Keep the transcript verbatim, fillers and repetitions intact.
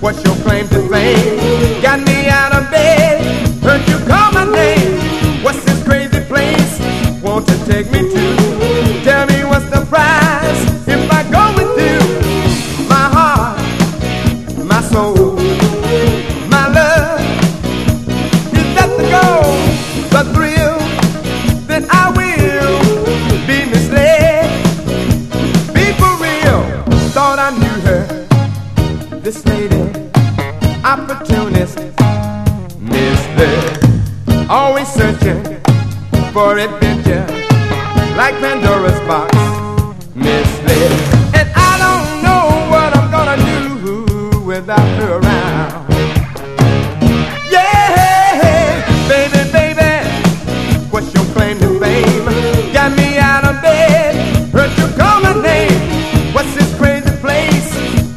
What's your claim to fame? Got me out of bed, heard you call my name. What's this crazy place? Won't you take me to? Tell me what's the price if I go with you? My heart, my soul, my love, is that the goal, the thrill? Then I will be misled. Be for real. Thought I knew her, this lady, opportunist, misled. Always searching for adventure, like Pandora's box, misled.